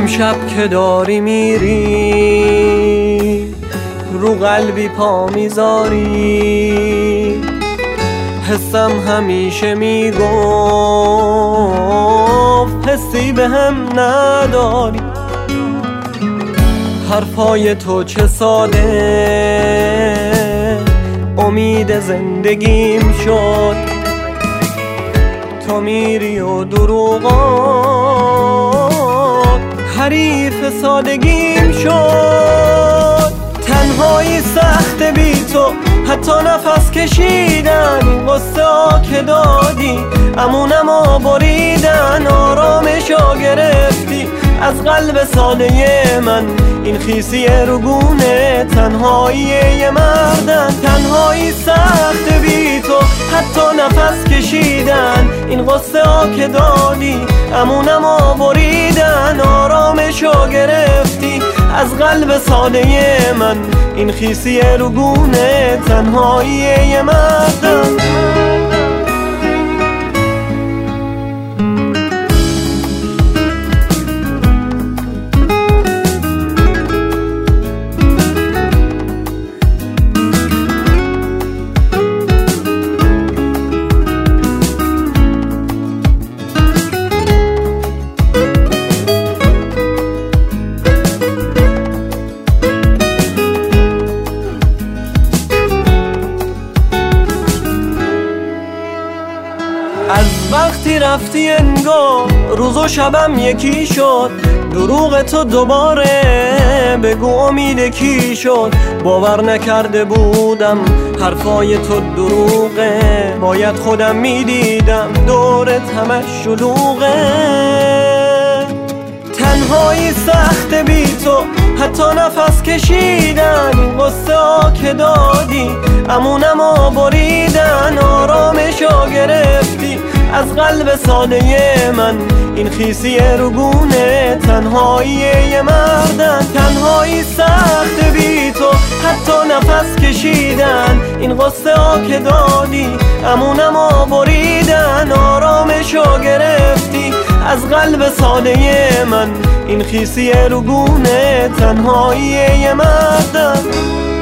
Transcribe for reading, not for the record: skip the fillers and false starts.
امشب که داری میری رو قلبی پا میذاری، حسم همیشه میگفت حسی به هم نداری. حرفای تو چه ساده امید زندگیم شد، تو میری و دروغات حریف سادگیم شد. تنهایی سخت بی تو، حتی نفس کشیدن، این قصه ها که دادی امونمو بریدن. آرامشو گرفتی از قلب ساده من، این خیسی روگونه تنهایی یه مردن. تنهایی سخت بی تو، حتی نفس کشیدن، این قصه ها که دادی امونمو بریدن. آرامشو گرفتی از قلب ساده من، این خیسی روگونه تنهایی یه مردن. از وقتی رفتی انگار روز و شبم یکی شد، دروغ تو دوباره بگو امید کی شد. باور نکرده بودم حرفای تو دروغه، باید خودم میدیدم دورت همش شلوغه. تنهایی سخت بی تو، حتی نفس کشیدن، این قصه ها که دادی امونمو بریدن. آرامشو گرفتی از قلب ساده من، این خیسی روگونه تنهایی یه مردن. تنهایی سخت بی تو، حتی نفس کشیدن، این قصه ها که دادی امونمو بریدن. آرامشو گرفتی از قلب ساده من، این خیسی روگونه تنهایی یه مردن.